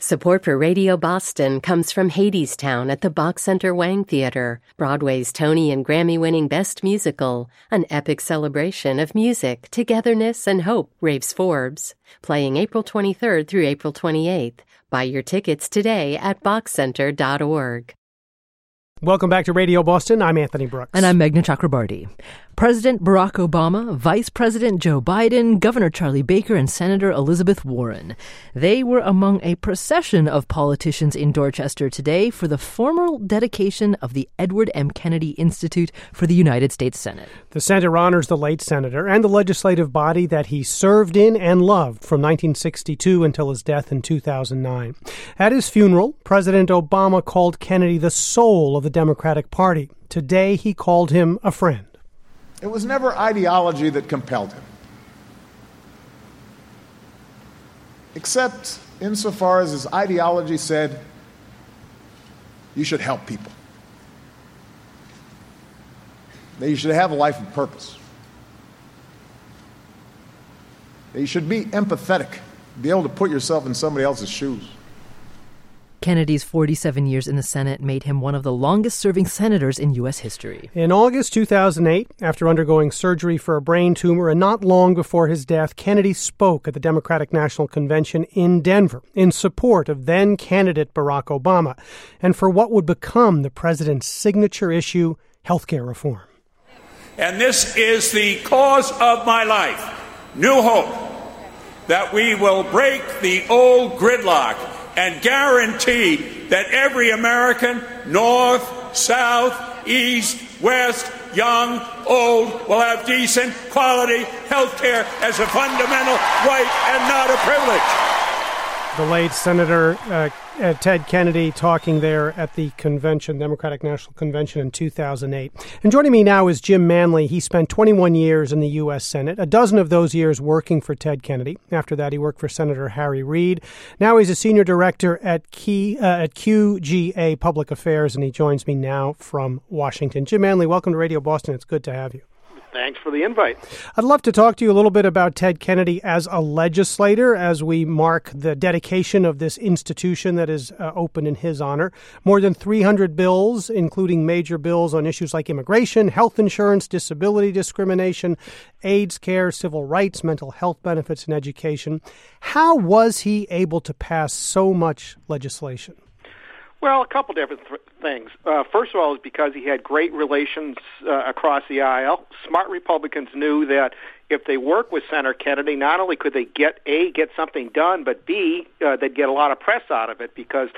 Support for Radio Boston comes from Hadestown at the Bach Center Wang Theater, Broadway's Tony and Grammy-winning Best Musical, an epic celebration of music, togetherness, and hope, raves Forbes. Playing April 23rd through April 28th. Buy your tickets today at bachcenter.org. Welcome back to Radio Boston. I'm Anthony Brooks. And I'm Meghna Chakrabarty. President Barack Obama, Vice President Joe Biden, Governor Charlie Baker, and Senator Elizabeth Warren. They were among a procession of politicians in Dorchester today for the formal dedication of the Edward M. Kennedy Institute for the United States Senate. The center honors the late senator and the legislative body that he served in and loved from 1962 until his death in 2009. At his funeral, President Obama called Kennedy the soul of the Democratic Party. Today, he called him a friend. It was never ideology that compelled him, except insofar as his ideology said you should help people, that you should have a life of purpose, that you should be empathetic, be able to put yourself in somebody else's shoes. Kennedy's 47 years in the Senate made him one of the longest-serving senators in U.S. history. In August 2008, after undergoing surgery for a brain tumor and not long before his death, Kennedy spoke at the Democratic National Convention in Denver in support of then-candidate Barack Obama and for what would become the president's signature issue, health care reform. And this is the cause of my life, new hope, that we will break the old gridlock and guarantee that every American, north, south, east, west, young, old, will have decent, quality health care as a fundamental right and not a privilege. The late Senator Ted Kennedy talking there at the convention, Democratic National Convention in 2008. And joining me now is Jim Manley. He spent 21 years in the U.S. Senate, a dozen of those years working for Ted Kennedy. After that, he worked for Senator Harry Reid. Now he's a senior director at QGA Public Affairs, and he joins me now from Washington. Jim Manley, welcome to Radio Boston. It's good to have you. Thanks for the invite. I'd love to talk to you a little bit about Ted Kennedy as a legislator as we mark the dedication of this institution that is open in his honor. More than 300 bills, including major bills on issues like immigration, health insurance, disability discrimination, AIDS care, civil rights, mental health benefits, and education. How was he able to pass so much legislation? Well, a couple different things. First of all, is because he had great relations across the aisle. Smart Republicans knew that if they worked with Senator Kennedy, not only could they get something done, but B, they'd get a lot of press out of it because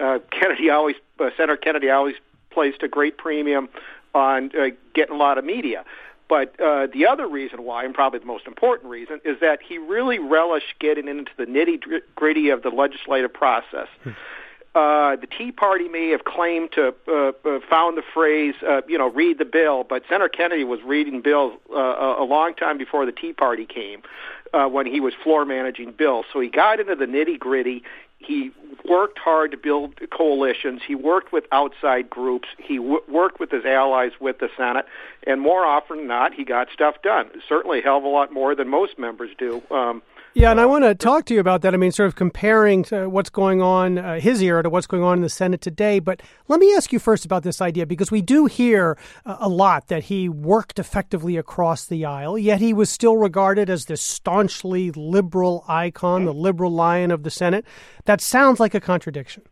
Senator Kennedy always placed a great premium on getting a lot of media. But the other reason why, and probably the most important reason, is that he really relished getting into the nitty-gritty of the legislative process. The Tea Party may have claimed to found the phrase, read the bill, but Senator Kennedy was reading bills a long time before the Tea Party came when he was floor managing bills. So he got into the nitty-gritty. He worked hard to build coalitions. He worked with outside groups. He worked with his allies with the Senate. And more often than not, he got stuff done. Certainly a hell of a lot more than most members do. Yeah, and I want to talk to you about that. I mean, sort of comparing to what's going on, his era to what's going on in the Senate today. But let me ask you first about this idea, because we do hear a lot that he worked effectively across the aisle, yet he was still regarded as this staunchly liberal icon, the liberal lion of the Senate. That sounds like a contradiction.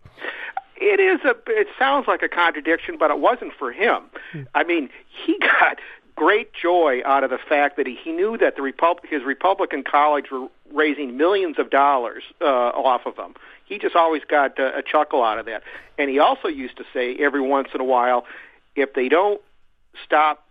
It sounds like a contradiction, but it wasn't for him. I mean, he got great joy out of the fact that he knew that his Republican colleagues were raising millions of dollars off of him. He just always got a chuckle out of that. And he also used to say every once in a while, if they stop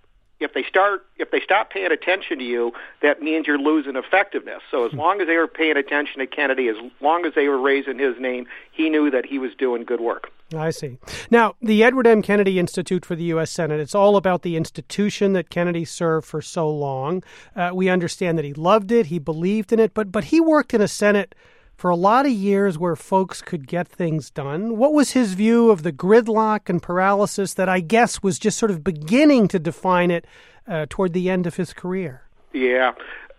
paying attention to you, that means you're losing effectiveness. So as long as they were paying attention to Kennedy, as long as they were raising his name, he knew that he was doing good work. I see. Now, the Edward M. Kennedy Institute for the U.S. Senate, it's all about the institution that Kennedy served for so long. We understand that he loved it, he believed in it, but he worked in a Senate for a lot of years where folks could get things done. What was his view of the gridlock and paralysis that I guess was just sort of beginning to define it toward the end of his career? Yeah.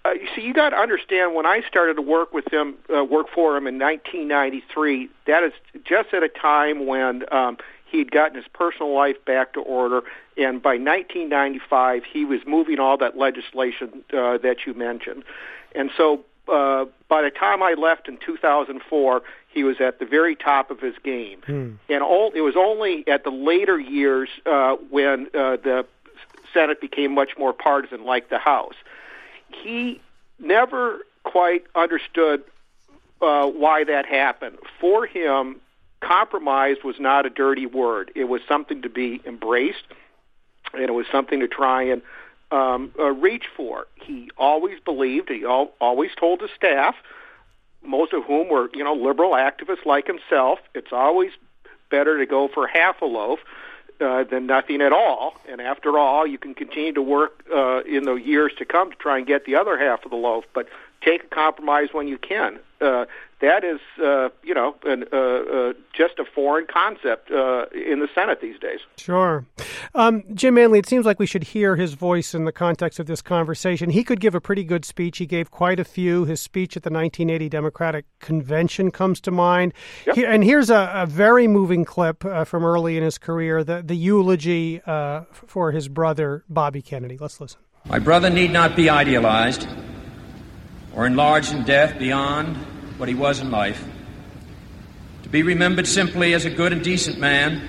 You see, you got to understand, when I started to work for him in 1993, that is just at a time when he'd gotten his personal life back to order, and by 1995, he was moving all that legislation that you mentioned. And so by the time I left in 2004, he was at the very top of his game. And it was only at the later years when the Senate became much more partisan, like the House. He never quite understood why that happened. For him, compromise was not a dirty word. It was something to be embraced, and it was something to try and reach for. He always believed, he always told his staff, most of whom were, liberal activists like himself, it's always better to go for half a loaf than nothing at all. And after all, you can continue to work in the years to come to try and get the other half of the loaf, but take a compromise when you can. That is, just a foreign concept in the Senate these days. Sure. Jim Manley, it seems like we should hear his voice in the context of this conversation. He could give a pretty good speech. He gave quite a few. His speech at the 1980 Democratic Convention comes to mind. Yep. And here's a very moving clip from early in his career, the eulogy for his brother, Bobby Kennedy. Let's listen. My brother need not be idealized or enlarged in death beyond what he was in life, to be remembered simply as a good and decent man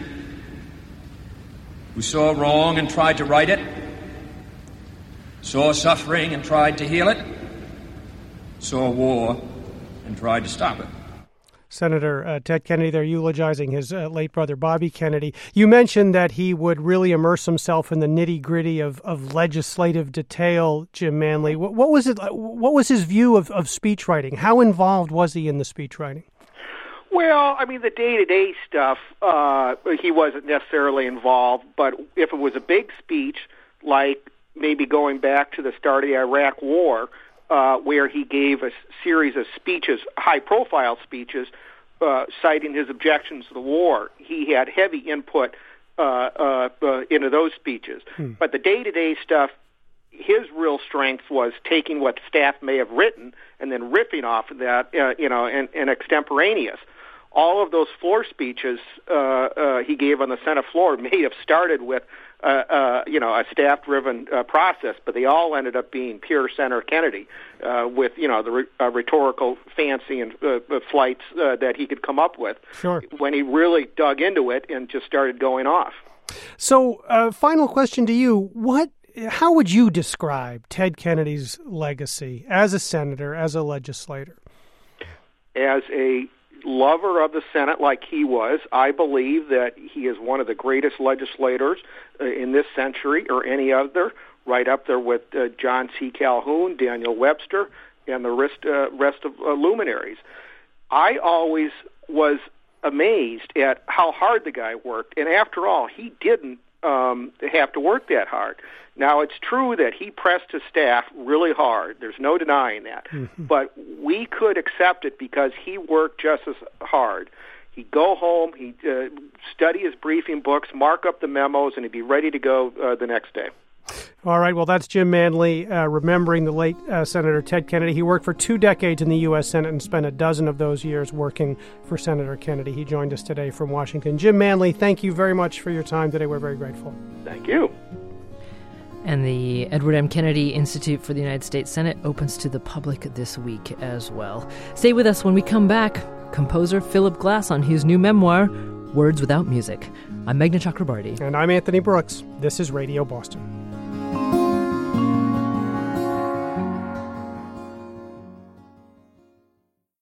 who saw wrong and tried to right it, saw suffering and tried to heal it, saw war and tried to stop it. Senator Ted Kennedy there eulogizing his late brother, Bobby Kennedy. You mentioned that he would really immerse himself in the nitty-gritty of legislative detail, Jim Manley. What was it? What was his view of speech writing? How involved was he in the speech writing? Well, I mean, the day-to-day stuff, he wasn't necessarily involved, but if it was a big speech, like maybe going back to the start of the Iraq War, where he gave a series of speeches, high-profile speeches, citing his objections to the war. He had heavy input into those speeches. But the day-to-day stuff, his real strength was taking what staff may have written and then riffing off of that, and extemporaneous. All of those floor speeches he gave on the Senate floor may have started with a staff-driven process, but they all ended up being pure Senator Kennedy, with the rhetorical fancy and flights that he could come up with. Sure. When he really dug into it and just started going off. So, final question to you: how would you describe Ted Kennedy's legacy as a senator, as a legislator? As a lover of the Senate like he was, I believe that he is one of the greatest legislators in this century or any other, right up there with John C. Calhoun, Daniel Webster, and the rest of luminaries. I always was amazed at how hard the guy worked, and after all, he didn't have to work that hard. Now, it's true that he pressed his staff really hard. There's no denying that. Mm-hmm. But we could accept it because he worked just as hard. He'd go home, he'd study his briefing books, mark up the memos, and he'd be ready to go the next day. All right. Well, that's Jim Manley remembering the late Senator Ted Kennedy. He worked for 2 decades in the U.S. Senate and spent a dozen of those years working for Senator Kennedy. He joined us today from Washington. Jim Manley, thank you very much for your time today. We're very grateful. Thank you. And the Edward M. Kennedy Institute for the United States Senate opens to the public this week as well. Stay with us when we come back. Composer Philip Glass on his new memoir, Words Without Music. I'm Meghna Chakrabarti. And I'm Anthony Brooks. This is Radio Boston.